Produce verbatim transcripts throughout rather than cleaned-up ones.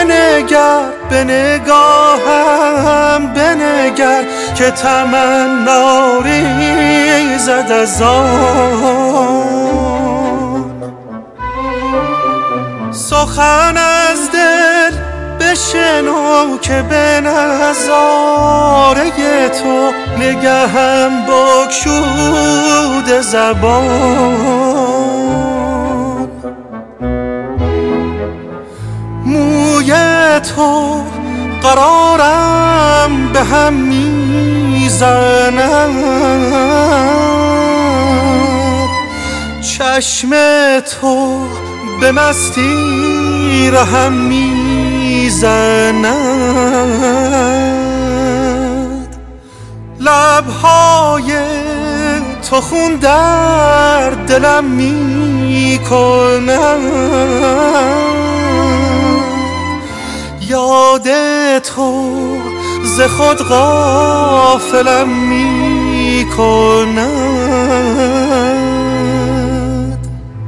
بنگر به نگاهم بنگر که تمنا ریزد از آن. سخن از دل بشنو که به نظاره تو نگهم بگشوده زبان. موی تو قرارم به هم میزند، چشم تو به مستی رهم میزند. لبهای تو خون در دلم میکند، یاد تو ز خود غافلم میکند.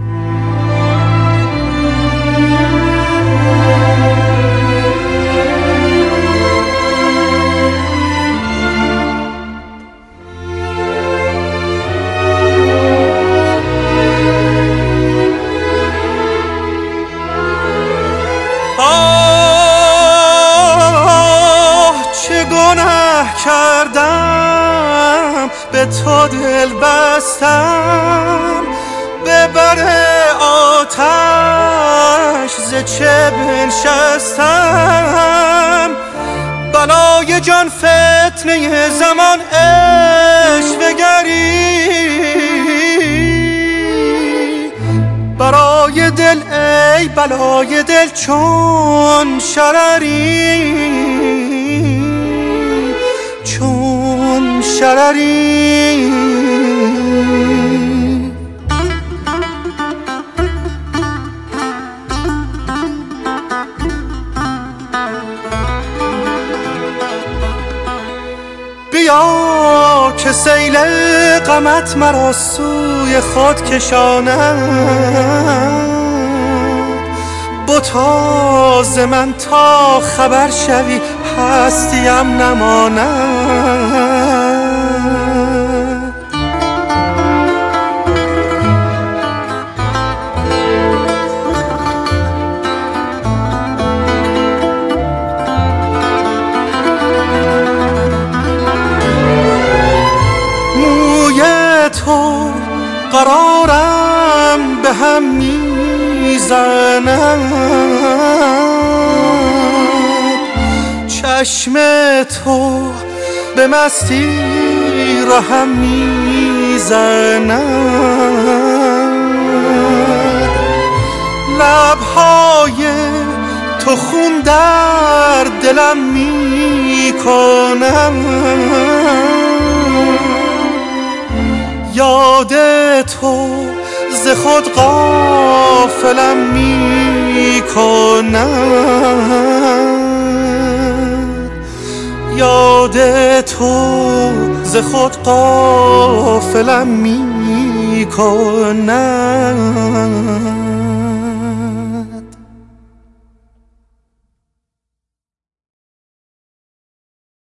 کردم به تو دل بستم، به بر آتش ز چه بنشستم. بلای جان فتنه زمان عشوه گری، برای دل ای بلای دل چون شرری، چون شرری. بیا که سیل غمت مرا سوی خود کشاند، بتا ز من تا خبر شوی هستیم نماند. موی تو قرارم به هم میزند، چشم تو به مستی رهم میزند. لبهای تو خون در دلم میکنم، یاد تو ز خود غافلم میکنم، یاد تو ز خود غافلم میکنم.